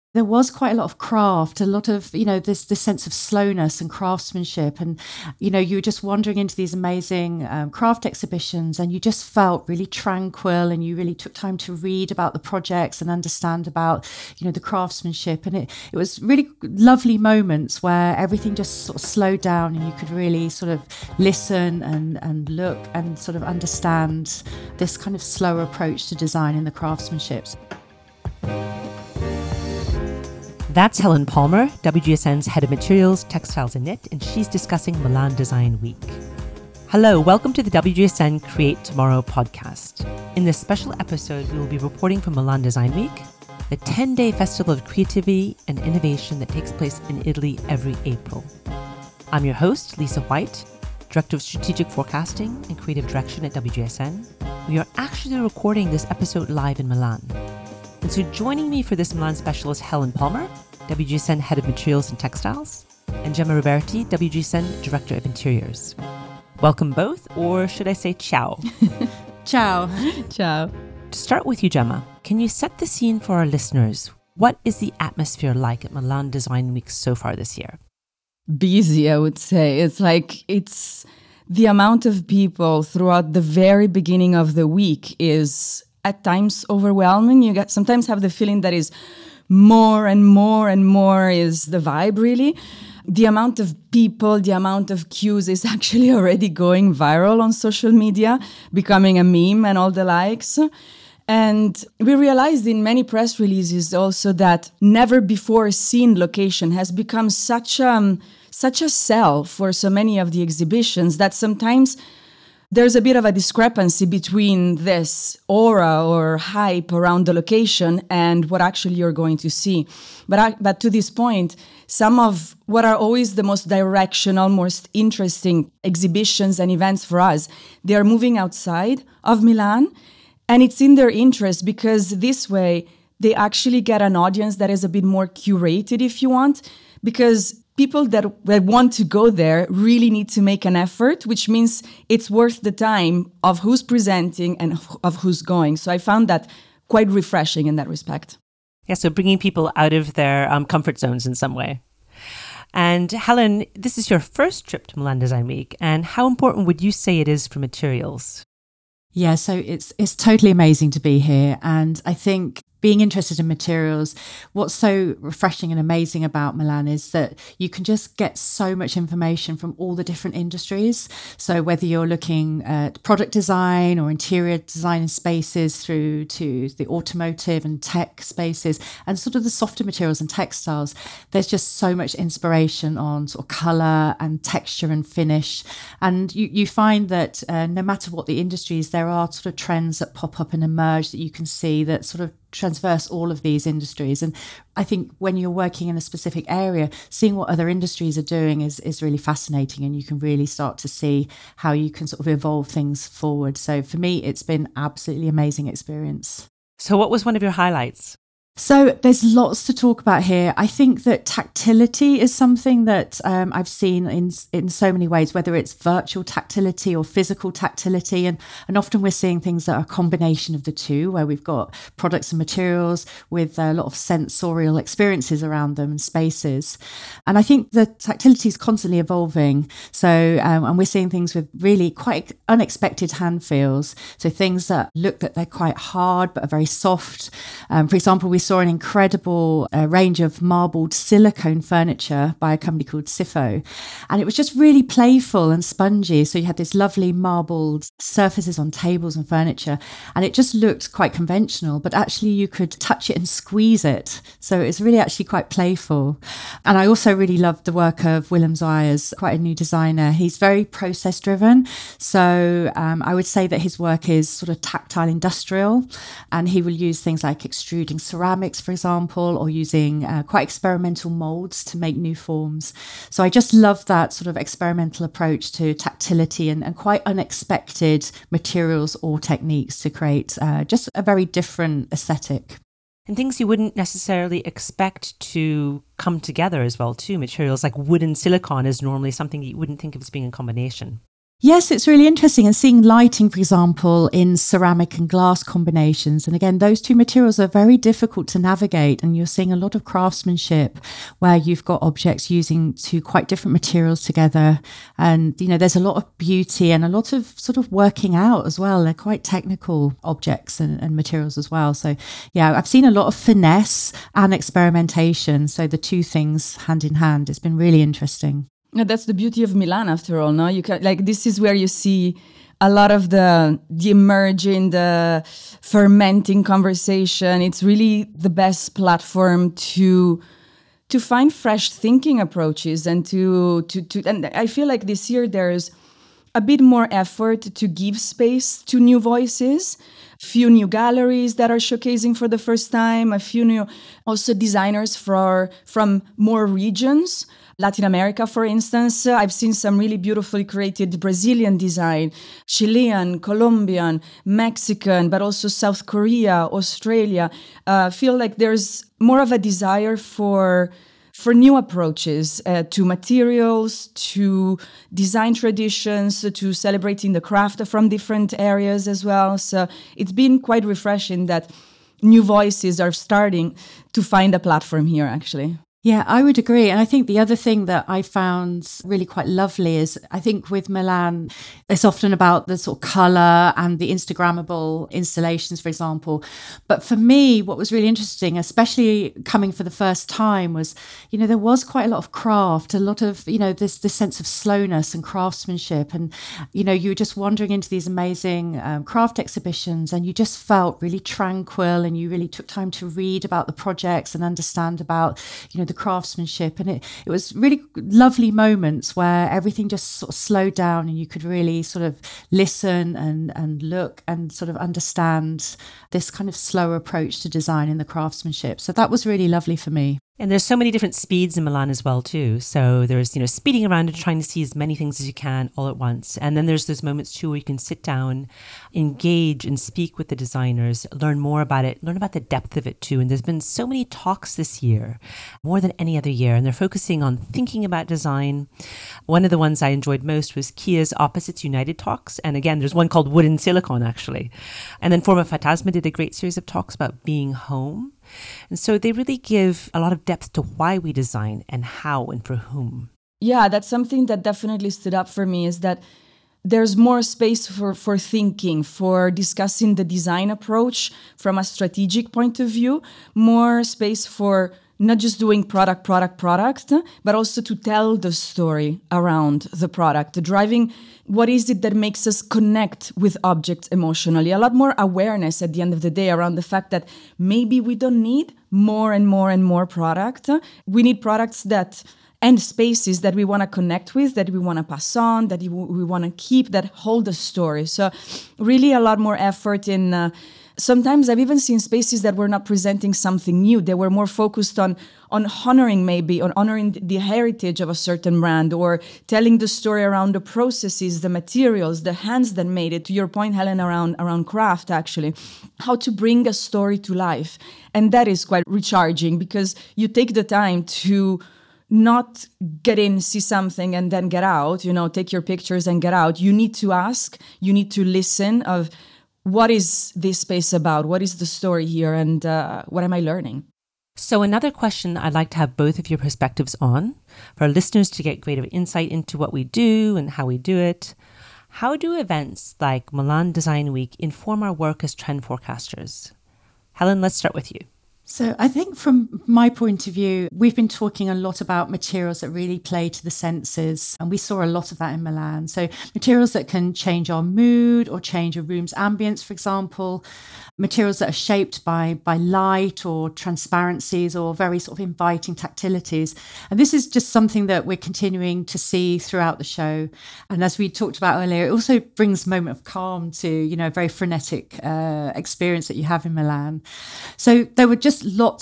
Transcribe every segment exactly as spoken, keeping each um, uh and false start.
There was quite a lot of craft, a lot of, you know, this this sense of slowness and craftsmanship. And, you know, you were just wandering into these amazing um, craft exhibitions and you just felt really tranquil and you really took time to read about the projects and understand about, you know, the craftsmanship. And it, it was really lovely moments where everything just sort of slowed down and you could really sort of listen and, and look and sort of understand this kind of slower approach to design and the craftsmanship. That's Helen Palmer, W G S N's Head of Materials, Textiles and Knit, and she's discussing Milan Design Week. Hello, welcome to the W G S N Create Tomorrow podcast. In this special episode, we will be reporting from Milan Design Week, the ten-day festival of creativity and innovation that takes place in Italy every April. I'm your host, Lisa White, Director of Strategic Forecasting and Creative Direction at W G S N. We are actually recording this episode live in Milan. And so joining me for this Milan special is Helen Palmer, W G S N Head of Materials and Textiles, and Gemma Roberti, W G S N Director of Interiors. Welcome both, or should I say ciao? Ciao. Ciao. To start with you, Gemma, can you set the scene for our listeners? What is the atmosphere like at Milan Design Week so far this year? Busy, I would say. It's like, it's the amount of people throughout the very beginning of the week is at times overwhelming. You get sometimes have the feeling that is more and more and more is the vibe, really. The amount of people, the amount of queues is actually already going viral on social media, becoming a meme and all the likes. And we realized in many press releases also that never before seen location has become such a, such a sell for so many of the exhibitions that sometimes there's a bit of a discrepancy between this aura or hype around the location and what actually you're going to see. But, I, but to this point, some of what are always the most directional, most interesting exhibitions and events for us, they are moving outside of Milan. And it's in their interest because this way they actually get an audience that is a bit more curated, if you want, because people that, that want to go there really need to make an effort, which means it's worth the time of who's presenting and of, of who's going. So I found that quite refreshing in that respect. Yeah, so bringing people out of their um, comfort zones in some way. And Helen, this is your first trip to Milan Design Week. And how important would you say it is for materials? Yeah, so it's it's totally amazing to be here. And I think being interested in materials, what's so refreshing and amazing about Milan is that you can just get so much information from all the different industries. So whether you're looking at product design or interior design in spaces through to the automotive and tech spaces and sort of the softer materials and textiles, there's just so much inspiration on sort of colour and texture and finish. And you, you find that uh, no matter what the industries, there are sort of trends that pop up and emerge that you can see that sort of transverse all of these industries. And I think when you're working in a specific area, seeing what other industries are doing is, is really fascinating, and you can really start to see how you can sort of evolve things forward. So for me, it's been absolutely amazing experience. So what was one of your highlights? So there's lots to talk about here. I think that tactility is something that um, I've seen in in so many ways, whether it's virtual tactility or physical tactility. And, and often we're seeing things that are a combination of the two, where we've got products and materials with a lot of sensorial experiences around them and spaces. And I think the tactility is constantly evolving. So, um, and we're seeing things with really quite unexpected hand feels. So things that look that they're quite hard, but are very soft. Um, for example, we saw an incredible uh, range of marbled silicone furniture by a company called Sifo. And it was just really playful and spongy. So you had these lovely marbled surfaces on tables and furniture. And it just looked quite conventional, but actually you could touch it and squeeze it. So it's really actually quite playful. And I also really loved the work of Willem Zuyers, quite a new designer. He's very process driven. So um, I would say that his work is sort of tactile industrial. And he will use things like extruding ceramics, for example, or using uh, quite experimental molds to make new forms. So I just love that sort of experimental approach to tactility and, and quite unexpected materials or techniques to create uh, just a very different aesthetic. And things you wouldn't necessarily expect to come together as well too. Materials like wood and silicone is normally something you wouldn't think of as being a combination. Yes, it's really interesting. And seeing lighting, for example, in ceramic and glass combinations. And again, those two materials are very difficult to navigate. And you're seeing a lot of craftsmanship where you've got objects using two quite different materials together. And, you know, there's a lot of beauty and a lot of sort of working out as well. They're quite technical objects and, and materials as well. So, yeah, I've seen a lot of finesse and experimentation. So the two things hand in hand. It's been really interesting. Yeah, that's the beauty of Milan, after all. No, you can like this is where you see a lot of the the emerging, the fermenting conversation. It's really the best platform to to find fresh thinking approaches and to to to. And I feel like this year there's a bit more effort to give space to new voices. A few new galleries that are showcasing for the first time. A few new also designers for from more regions. Latin America, for instance, uh, I've seen some really beautifully created Brazilian design, Chilean, Colombian, Mexican, but also South Korea, Australia. I uh, feel like there's more of a desire for for new approaches uh, to materials, to design traditions, to celebrating the craft from different areas as well. So it's been quite refreshing that new voices are starting to find a platform here, actually. Yeah, I would agree. And I think the other thing that I found really quite lovely is I think with Milan, it's often about the sort of colour and the Instagrammable installations, for example. But for me, what was really interesting, especially coming for the first time, was, you know, there was quite a lot of craft, a lot of, you know, this, this sense of slowness and craftsmanship. And, you know, you were just wandering into these amazing um, craft exhibitions and you just felt really tranquil and you really took time to read about the projects and understand about, you know, the craftsmanship. And it, it was really lovely moments where everything just sort of slowed down and you could really sort of listen and, and look and sort of understand this kind of slower approach to design in the craftsmanship. So that was really lovely for me. And there's so many different speeds in Milan as well, too. So there's, you know, speeding around and trying to see as many things as you can all at once. And then there's those moments, too, where you can sit down, engage and speak with the designers, learn more about it, learn about the depth of it, too. And there's been so many talks this year, more than any other year. And they're focusing on thinking about design. One of the ones I enjoyed most was Kia's Opposites United talks. And again, there's one called Wood and Silicon, actually. And then Forma Fantasma did a great series of talks about being home. And so they really give a lot of depth to why we design and how and for whom. Yeah, that's something that definitely stood up for me, is that there's more space for, for thinking, for discussing the design approach from a strategic point of view, more space for not just doing product, product, product, but also to tell the story around the product, driving what is it that makes us connect with objects emotionally. A lot more awareness at the end of the day around the fact that maybe we don't need more and more and more product. We need products that and spaces that we want to connect with, that we want to pass on, that we want to keep, that hold the story. So really a lot more effort in... Uh, Sometimes I've even seen spaces that were not presenting something new. They were more focused on on honoring maybe, on honoring the heritage of a certain brand, or telling the story around the processes, the materials, the hands that made it. To your point, Helen, around, around craft, actually, how to bring a story to life. And that is quite recharging because you take the time to not get in, see something, and then get out, you know, take your pictures and get out. You need to ask, you need to listen of, what is this space about? What is the story here? And uh, what am I learning? So another question I'd like to have both of your perspectives on, for our listeners to get greater insight into what we do and how we do it. How do events like Milan Design Week inform our work as trend forecasters? Helen, let's start with you. So I think from my point of view, we've been talking a lot about materials that really play to the senses. And we saw a lot of that in Milan. So materials that can change our mood or change a room's ambience, for example. Materials that are shaped by, by light or transparencies or very sort of inviting tactilities. And this is just something that we're continuing to see throughout the show. And as we talked about earlier, it also brings a moment of calm to, you know, a very frenetic uh, experience that you have in Milan. So there were just lots of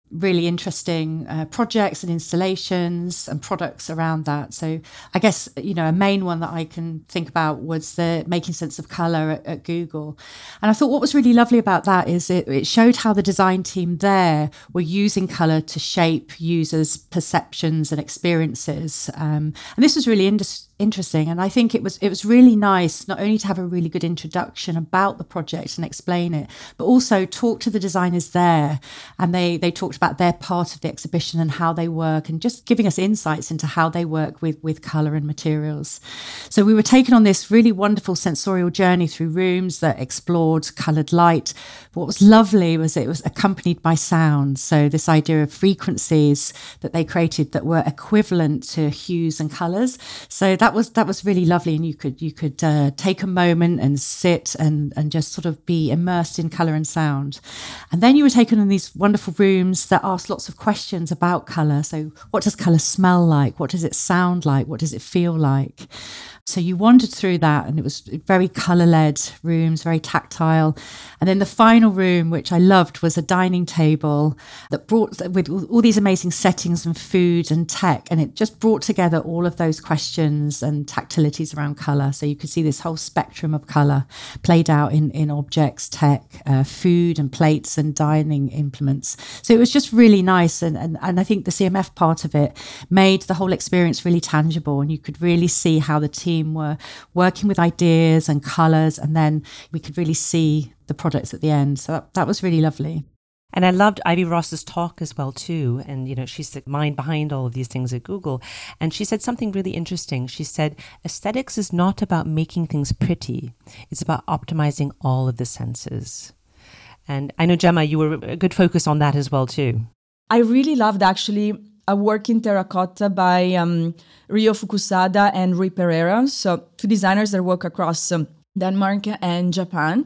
really interesting uh, projects and installations and products around that. So I guess, you know, a main one that I can think about was the Making Sense of Colour at, at Google. And I thought what was really lovely about that is it, it showed how the design team there were using colour to shape users' perceptions and experiences. Um, and this was really interesting. interesting and I think it was it was really nice not only to have a really good introduction about the project and explain it, but also talk to the designers there, and they they talked about their part of the exhibition and how they work, and just giving us insights into how they work with with color and materials. So we were taken on this really wonderful sensorial journey through rooms that explored colored light. But what was lovely was it was accompanied by sound, so this idea of frequencies that they created that were equivalent to hues and colors. So that That was that was really lovely, and you could you could uh, take a moment and sit and and just sort of be immersed in colour and sound. And then you were taken in these wonderful rooms that asked lots of questions about colour. So what does colour smell like? What does it sound like? What does it feel like? So you wandered through that, and it was very colour-led rooms, very tactile. And then the final room, which I loved, was a dining table that brought, with all these amazing settings and food and tech, and it just brought together all of those questions and tactilities around colour. So you could see this whole spectrum of colour played out in, in objects, tech, uh, food and plates and dining implements. So it was just really nice. And, and, and I think the C M F part of it made the whole experience really tangible, and you could really see how the team were working with ideas and colours, and then we could really see the products at the end. So that, that was really lovely. And I loved Ivy Ross's talk as well too. And, you know, she's the mind behind all of these things at Google. And she said something really interesting. She said, aesthetics is not about making things pretty. It's about optimizing all of the senses. And I know, Gemma, you were a good focus on that as well too. I really loved actually a work in terracotta by um, Rio Fukusada and Rui Pereira. So two designers that work across um, Denmark and Japan.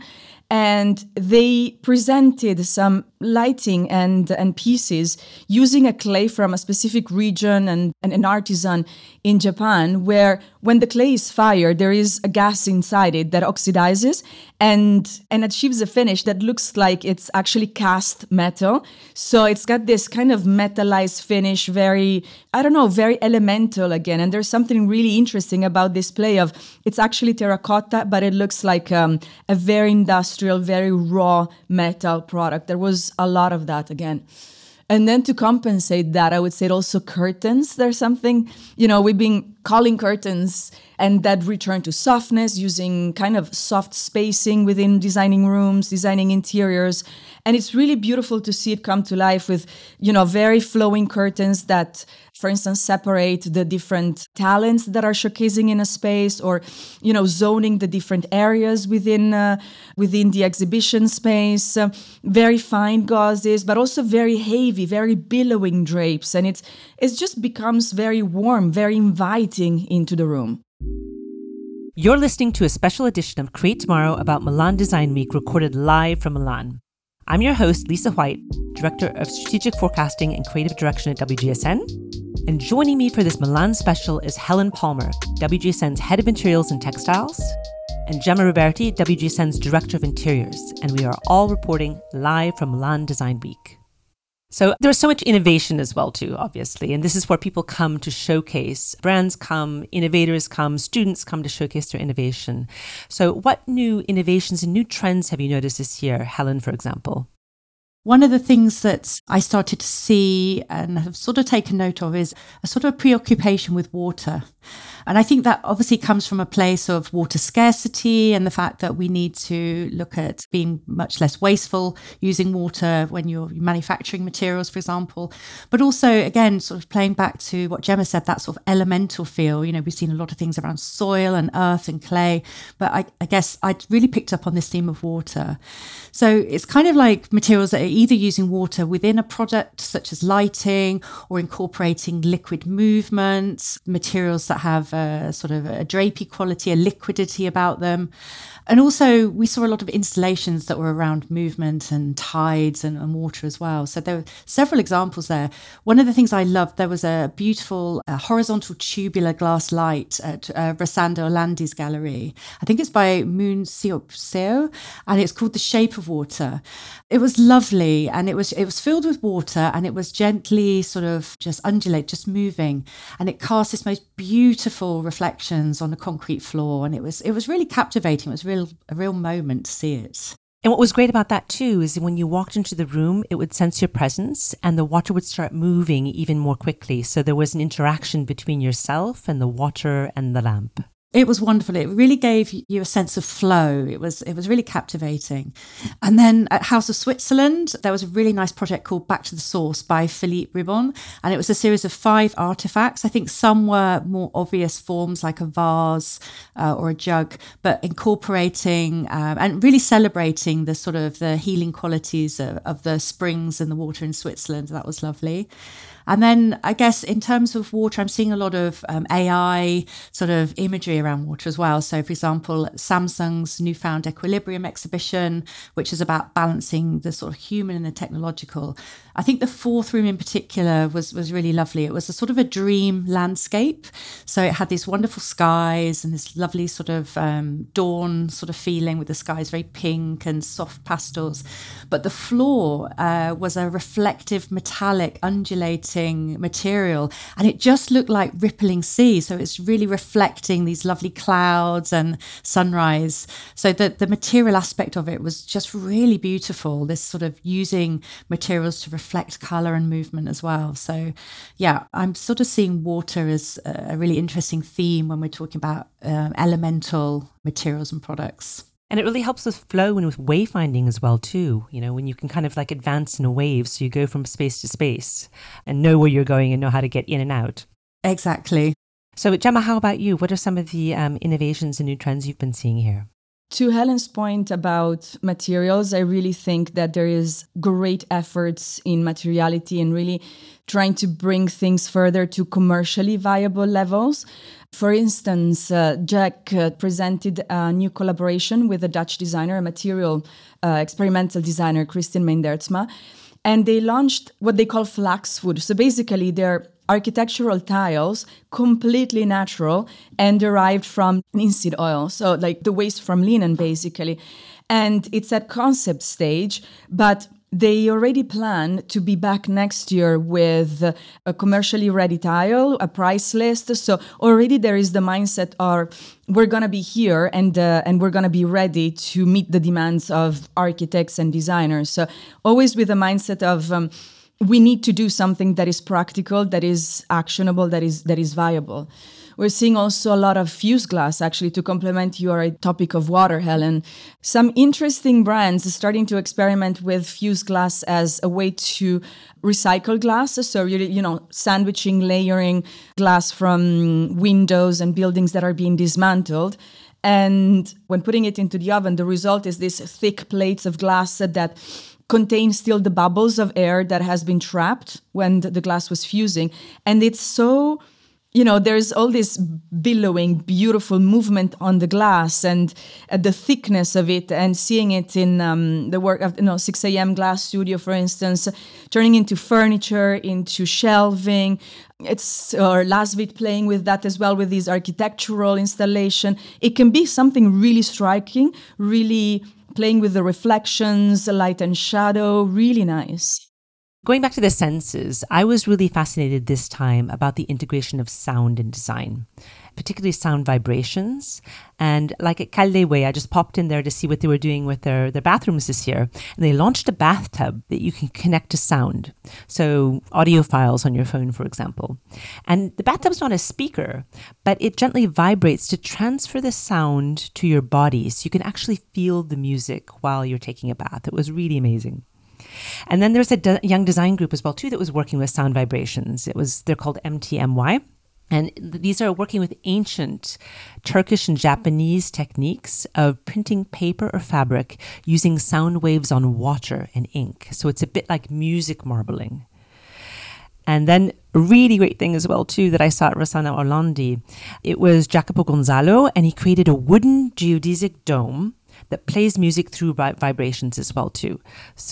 And they presented some lighting and, and pieces using a clay from a specific region and, and an artisan in Japan, where when the clay is fired, there is a gas inside it that oxidizes and, and achieves a finish that looks like it's actually cast metal. So it's got this kind of metallized finish, very, I don't know, very elemental again. And there's something really interesting about this play of, it's actually terracotta, but it looks like um, a very industrial, very raw metal product. There was a lot of that again. And then to compensate that, I would say also curtains. There's something, you know, we've been calling curtains and that return to softness, using kind of soft spacing within designing rooms, designing interiors. And it's really beautiful to see it come to life with, you know, very flowing curtains that, for instance, separate the different talents that are showcasing in a space, or, you know, zoning the different areas within uh, within the exhibition space. Uh, very fine gauzes, but also very heavy, very billowing drapes. And it's it just becomes very warm, very inviting into the room. You're listening to a special edition of Create Tomorrow about Milan Design Week, recorded live from Milan. I'm your host, Lisa White, Director of Strategic Forecasting and Creative Direction at W G S N. And joining me for this Milan special is Helen Palmer, W G S N's Head of Materials and Textiles, and Gemma Roberti, W G S N's Director of Interiors. And we are all reporting live from Milan Design Week. So there's so much innovation as well too, obviously. And this is where people come to showcase. Brands come, innovators come, students come to showcase their innovation. So what new innovations and new trends have you noticed this year, Helen, for example? One of the things that I started to see and have sort of taken note of is a sort of preoccupation with water. And I think that obviously comes from a place of water scarcity and the fact that we need to look at being much less wasteful using water when you're manufacturing materials, for example. But also, again, sort of playing back to what Gemma said, that sort of elemental feel. You know, we've seen a lot of things around soil and earth and clay, but I, I guess I really picked up on this theme of water. So it's kind of like materials that are either using water within a product, such as lighting, or incorporating liquid movement, materials that have a sort of a drapey quality, a liquidity about them. And also we saw a lot of installations that were around movement and tides and, and water as well. So there were several examples there. One of the things I loved, there was a beautiful uh, horizontal tubular glass light at uh, Rossanda Orlandi's gallery. I think it's by Moon Siopseo, and it's called The Shape of Water. It was lovely, and it was it was filled with water, and it was gently sort of just undulate, just moving, and it cast this most beautiful reflections on the concrete floor, and it was it was really captivating. It was real a real moment to see it. And what was great about that too is when you walked into the room, it would sense your presence and the water would start moving even more quickly. So there was an interaction between yourself and the water and the lamp. It was wonderful. It really gave you a sense of flow. It was it was really captivating. And then at House of Switzerland, there was a really nice project called Back to the Source by Philippe Ribon. And it was a series of five artifacts. I think some were more obvious forms like a vase uh, or a jug, but incorporating um, and really celebrating the sort of the healing qualities of, of the springs and the water in Switzerland. That was lovely. And then I guess in terms of water, I'm seeing a lot of um, A I sort of imagery around water as well. So, for example, Samsung's Newfound Equilibrium exhibition, which is about balancing the sort of human and the technological. I think the fourth room in particular was, was really lovely. It was a sort of a dream landscape. So it had these wonderful skies and this lovely sort of um, dawn sort of feeling with the skies very pink and soft pastels. But the floor uh, was a reflective, metallic, undulating material. And it just looked like rippling sea. So it's really reflecting these lovely clouds and sunrise. So the, the material aspect of it was just really beautiful. This sort of using materials to reflect colour and movement as well. So yeah, I'm sort of seeing water as a really interesting theme when we're talking about um, elemental materials and products. And it really helps with flow and with wayfinding as well too, you know, when you can kind of like advance in a wave, so you go from space to space and know where you're going and know how to get in and out. Exactly. So Gemma, how about you? What are some of the um, innovations and new trends you've been seeing here? To Helen's point about materials, I really think that there is great efforts in materiality and really trying to bring things further to commercially viable levels. For instance, uh, Jack uh, presented a new collaboration with a Dutch designer, a material uh, experimental designer, Christian Meindertsma, and they launched what they call Flaxwood. So basically, they're architectural tiles, completely natural and derived from linseed oil. So like the waste from linen, basically. And it's at concept stage, but they already plan to be back next year with a commercially ready tile, a price list. So already there is the mindset of we're going to be here and uh, and we're going to be ready to meet the demands of architects and designers. So always with a mindset of um, we need to do something that is practical, that is actionable, that is that is viable. We're seeing also a lot of fuse glass, actually, to complement your topic of water, Helen. Some interesting brands starting to experiment with fuse glass as a way to recycle glass. So, you know, sandwiching, layering glass from windows and buildings that are being dismantled. And when putting it into the oven, the result is these thick plates of glass that contain still the bubbles of air that has been trapped when the glass was fusing. And it's so... You know, there's all this billowing, beautiful movement on the glass and uh, the thickness of it, and seeing it in um, the work of, you know, six a.m. Glass Studio, for instance, turning into furniture, into shelving. It's or Lasvit playing with that as well, with these architectural installation. It can be something really striking, really playing with the reflections, light and shadow, really nice. Going back to the senses, I was really fascinated this time about the integration of sound in design, particularly sound vibrations. And like at Caldeway, I just popped in there to see what they were doing with their, their bathrooms this year. And they launched a bathtub that you can connect to sound. So audio files on your phone, for example. And the bathtub's not a speaker, but it gently vibrates to transfer the sound to your body. So you can actually feel the music while you're taking a bath. It was really amazing. And then there's a de- young design group as well, too, that was working with sound vibrations. It was, they're called M T M Y. And th- these are working with ancient Turkish and Japanese techniques of printing paper or fabric using sound waves on water and ink. So it's a bit like music marbling. And then a really great thing as well, too, that I saw at Rossanda Orlandi. It was Jacopo Gonzalo, and he created a wooden geodesic dome that plays music through vibrations as well too.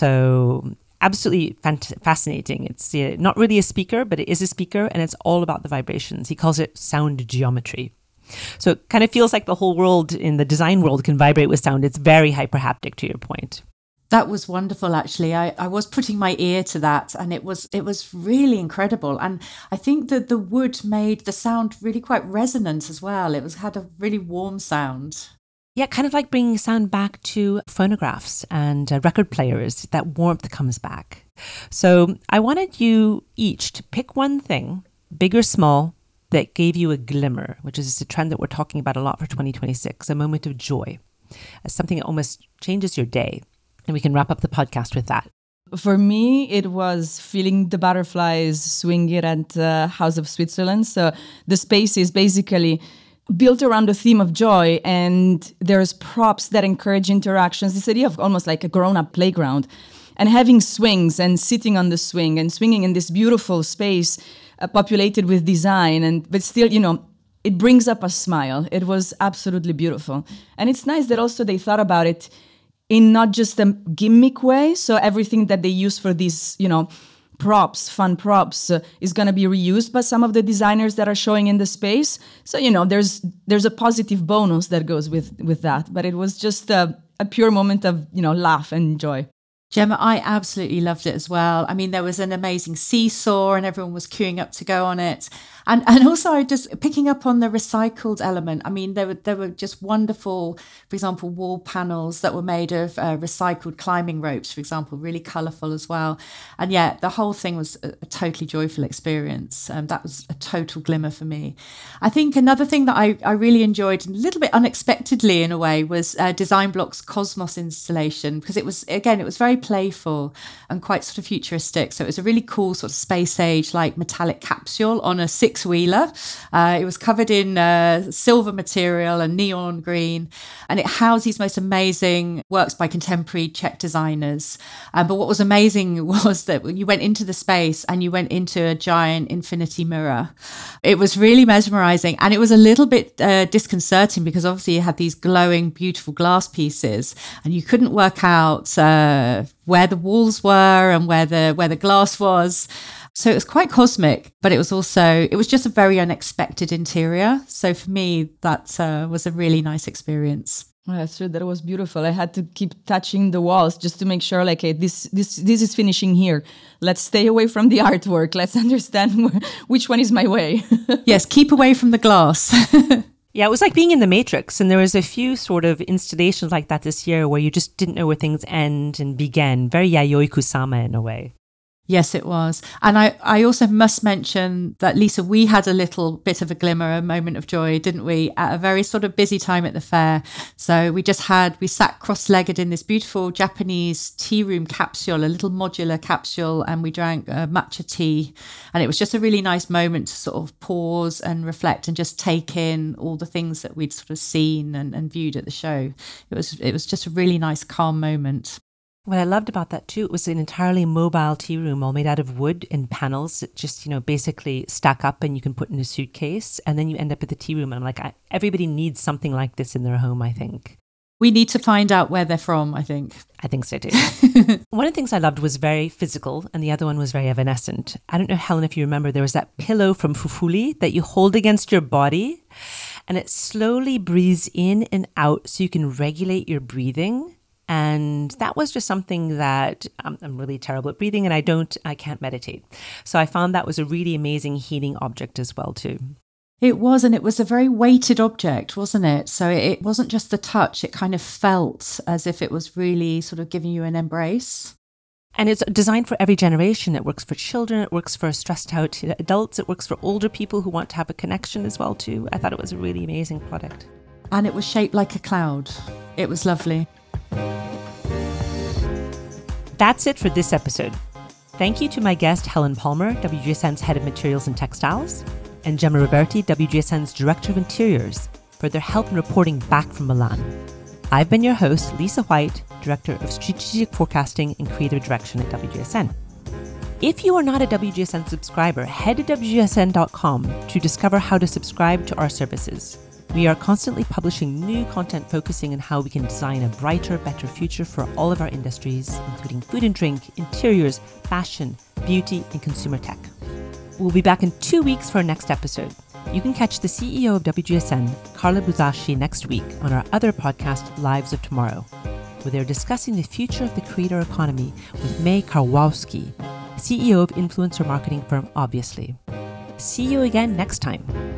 So absolutely fant- fascinating. It's uh, not really a speaker, but it is a speaker, and it's all about the vibrations. He calls it sound geometry. So it kind of feels like the whole world in the design world can vibrate with sound. It's very hyperhaptic, to your point. That was wonderful, actually. I, I was putting my ear to that, and it was it was really incredible. And I think that the wood made the sound really quite resonant as well. It was had a really warm sound. Yeah, kind of like bringing sound back to phonographs and uh, record players. That warmth comes back. So I wanted you each to pick one thing, big or small, that gave you a glimmer, which is a trend that we're talking about a lot for twenty twenty-six, a moment of joy, as something that almost changes your day. And we can wrap up the podcast with that. For me, it was feeling the butterflies swinging at uh, House of Switzerland. So the space is basically built around the theme of joy, and there's props that encourage interactions. This idea of almost like a grown-up playground, and having swings and sitting on the swing and swinging in this beautiful space uh, populated with design, and but still, you know, it brings up a smile. It was absolutely beautiful. And it's nice that also they thought about it in not just a gimmick way. So everything that they use for these, you know, props, fun props, uh, is going to be reused by some of the designers that are showing in the space. So, you know, there's there's a positive bonus that goes with, with that. But it was just a, a pure moment of, you know, laugh and joy. Gemma, I absolutely loved it as well. I mean, there was an amazing seesaw and everyone was queuing up to go on it. And and also I just picking up on the recycled element. I mean, there were there were just wonderful, for example, wall panels that were made of uh, recycled climbing ropes, for example, really colourful as well. And yeah, the whole thing was a, a totally joyful experience. Um, that was a total glimmer for me. I think another thing that I, I really enjoyed, a little bit unexpectedly in a way, was uh, Design Block's Cosmos installation, because it was, again, it was very playful and quite sort of futuristic. So it was a really cool sort of space age like metallic capsule on a six wheeler. Uh, it was covered in uh, silver material and neon green, and it housed these most amazing works by contemporary Czech designers. Um, but what was amazing was that when you went into the space and you went into a giant infinity mirror, it was really mesmerizing, and it was a little bit uh, disconcerting because obviously you had these glowing, beautiful glass pieces, and you couldn't work out uh, where the walls were and where the where the glass was. So it was quite cosmic, but it was also, it was just a very unexpected interior. So for me, that uh, was a really nice experience. Well, that's true. That was beautiful. I had to keep touching the walls just to make sure, like, hey, this this this is finishing here. Let's stay away from the artwork. Let's understand where, which one is my way. Yes, keep away from the glass. Yeah, it was like being in the Matrix, and there was a few sort of installations like that this year where you just didn't know where things end and began. Very Yayoi Kusama in a way. Yes, it was. And I, I also must mention that, Lisa, we had a little bit of a glimmer, a moment of joy, didn't we, at a very sort of busy time at the fair. So we just had, we sat cross-legged in this beautiful Japanese tea room capsule, a little modular capsule, and we drank uh, matcha tea. And it was just a really nice moment to sort of pause and reflect and just take in all the things that we'd sort of seen and, and viewed at the show. It was, it was just a really nice, calm moment. What I loved about that too, it was an entirely mobile tea room, all made out of wood and panels that just, you know, basically stack up and you can put in a suitcase, and then you end up at the tea room. And I'm like, I, everybody needs something like this in their home, I think. We need to find out where they're from, I think. I think so too. One of the things I loved was very physical, and the other one was very evanescent. I don't know, Helen, if you remember, there was that pillow from Fufuli that you hold against your body, and it slowly breathes in and out so you can regulate your breathing. And that was just something that um, I'm really terrible at breathing, and I don't, I can't meditate. So I found that was a really amazing healing object as well too. It was, and it was a very weighted object, wasn't it? So it wasn't just the touch, it kind of felt as if it was really sort of giving you an embrace. And it's designed for every generation. It works for children, it works for stressed out adults, it works for older people who want to have a connection as well too. I thought it was a really amazing product. And it was shaped like a cloud. It was lovely. That's it for this episode. Thank you to my guest, Helen Palmer, W G S N's Head of Materials and Textiles, and Gemma Roberti, W G S N's Director of Interiors, for their help in reporting back from Milan. I've been your host, Lisa White, Director of Strategic Forecasting and Creative Direction at W G S N. If you are not a W G S N subscriber, head to W G S N dot com to discover how to subscribe to our services. We are constantly publishing new content focusing on how we can design a brighter, better future for all of our industries, including food and drink, interiors, fashion, beauty, and consumer tech. We'll be back in two weeks for our next episode. You can catch the C E O of W G S N, Carla Buzasi, next week on our other podcast, Lives of Tomorrow, where they're discussing the future of the creator economy with May Karwowski, C E O of influencer marketing firm Obviously. See you again next time.